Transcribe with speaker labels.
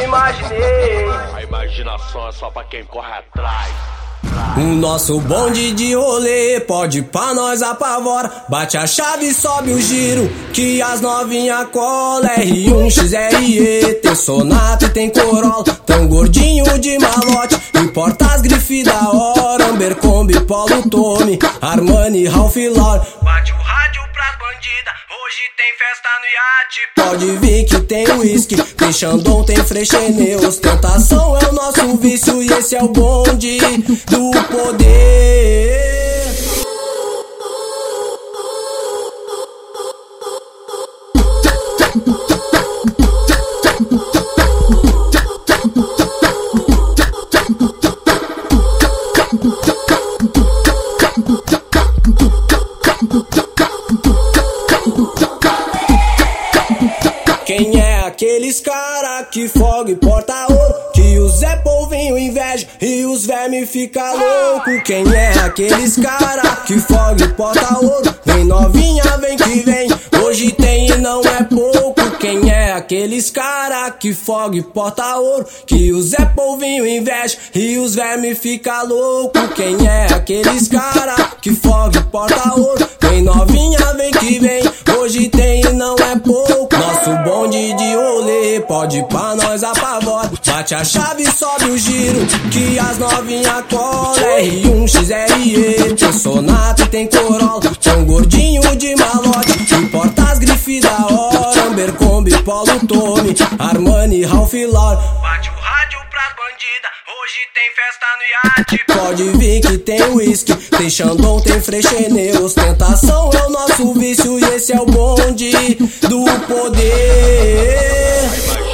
Speaker 1: imaginei.
Speaker 2: A imaginação é só pra quem corre atrás.
Speaker 3: O nosso bonde de rolê pode pra nós apavora. Bate a chave e sobe o giro, que as novinha cola. R1, XRE, tem Sonata e tem Corolla. Tão gordinho de malote, importa as grifes da hora. Ambercombi, Polo Tommy, Armani, Ralph Lauren.
Speaker 1: Bate o rádio pras bandida, hoje tem festa no iate.
Speaker 3: Pode vir que tem whisky, tem Xandão, tem Freixenet. Ostentação é o nosso vício e esse é o bonde do poder. Quem é aqueles cara que foga e porta ouro, que o Zé Polvinho inveja e os verme fica louco? Quem é aqueles cara que foga e porta ouro? Vem novinha, vem que vem, hoje tem e não é pouco. Quem é aqueles cara que foga e porta ouro, que o Zé Polvinho inveja e os verme fica louco? Quem é aqueles cara que foga e porta ouro? Vem novinha, vem que vem, hoje tem e não é pouco. Nosso bonde de rolê pode pra nós apavora. Bate a chave e sobe o giro, que as novinha cola. R1, XRE, tem Sonata e tem Corolla. Tão gordinho de malote, importa as grifes da hora. Ambercombi, Polo Tommy, Armani, Ralph Lauren.
Speaker 1: Bate o rádio pras bandida, hoje tem festa no iate.
Speaker 3: Pode vir que tem whisky, tem Xandão, tem Freixenet. Ostentação é o nosso vício e esse é o bonde do poder.